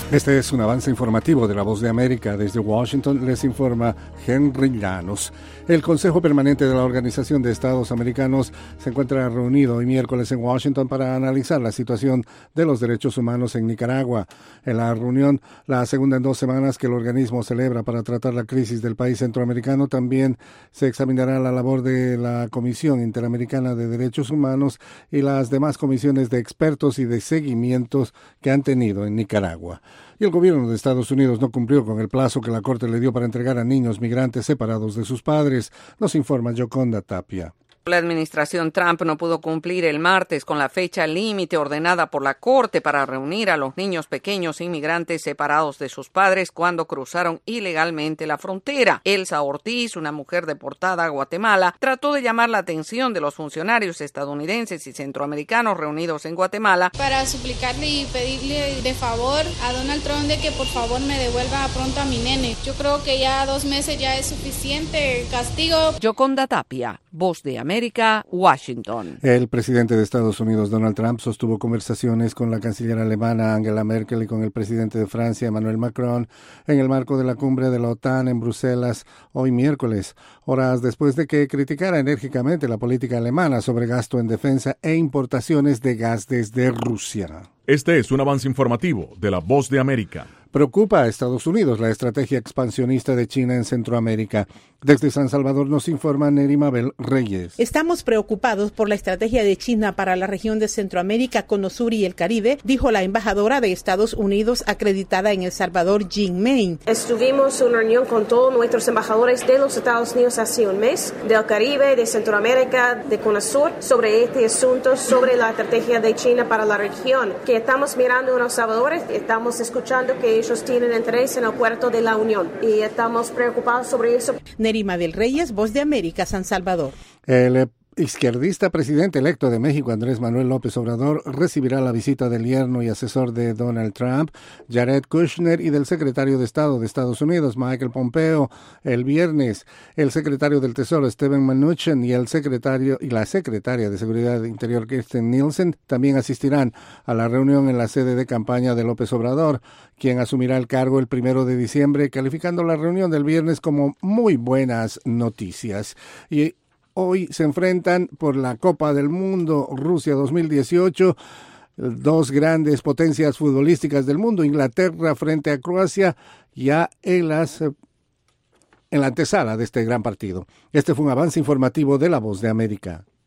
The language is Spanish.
Este es un avance informativo de La Voz de América. Desde Washington les informa Henry Llanos. El Consejo Permanente de la Organización de Estados Americanos se encuentra reunido hoy miércoles en Washington para analizar la situación de los derechos humanos en Nicaragua. En la reunión, la segunda en 2 semanas que el organismo celebra para tratar la crisis del país centroamericano, también se examinará la labor de la Comisión Interamericana de Derechos Humanos y las demás comisiones de expertos y de seguimientos que han tenido en Nicaragua. Y el gobierno de Estados Unidos no cumplió con el plazo que la Corte le dio para entregar a niños migrantes separados de sus padres, nos informa Yoconda Tapia. La administración Trump no pudo cumplir el martes con la fecha límite ordenada por la Corte para reunir a los niños pequeños inmigrantes separados de sus padres cuando cruzaron ilegalmente la frontera. Elsa Ortiz, una mujer deportada a Guatemala, trató de llamar la atención de los funcionarios estadounidenses y centroamericanos reunidos en Guatemala para suplicarle y pedirle de favor a Donald Trump de que por favor me devuelva pronto a mi nene. Yo creo que ya 2 meses ya es suficiente castigo. Yoconda Tapia, Voz de América, Washington. El presidente de Estados Unidos, Donald Trump, sostuvo conversaciones con la canciller alemana Angela Merkel y con el presidente de Francia, Emmanuel Macron, en el marco de la cumbre de la OTAN en Bruselas hoy miércoles, horas después de que criticara enérgicamente la política alemana sobre gasto en defensa e importaciones de gas desde Rusia. Este es un avance informativo de La Voz de América. Preocupa a Estados Unidos la estrategia expansionista de China en Centroamérica. Desde San Salvador nos informa Neri Mabel Reyes. Estamos preocupados por la estrategia de China para la región de Centroamérica, Cono Sur y el Caribe, dijo la embajadora de Estados Unidos acreditada en El Salvador, Jean Main. Estuvimos en una reunión con todos nuestros embajadores de los Estados Unidos hace un mes, del Caribe, de Centroamérica, de Cono Sur, sobre este asunto, sobre la estrategia de China para la región, que estamos mirando en El Salvador, estamos escuchando que ellos tienen interés en el puerto de la Unión y estamos preocupados sobre eso. Neri Mabel Reyes, Voz de América, San Salvador. El izquierdista presidente electo de México, Andrés Manuel López Obrador, recibirá la visita del yerno y asesor de Donald Trump, Jared Kushner, y del secretario de Estado de Estados Unidos, Michael Pompeo, el viernes. El secretario del Tesoro, Steven Mnuchin, y la secretaria de Seguridad Interior, Kirstjen Nielsen, también asistirán a la reunión en la sede de campaña de López Obrador, quien asumirá el cargo el 1 de diciembre, calificando la reunión del viernes como muy buenas noticias. Y hoy se enfrentan por la Copa del Mundo Rusia 2018, 2 grandes potencias futbolísticas del mundo, Inglaterra frente a Croacia, ya en la antesala de este gran partido. Este fue un avance informativo de La Voz de América.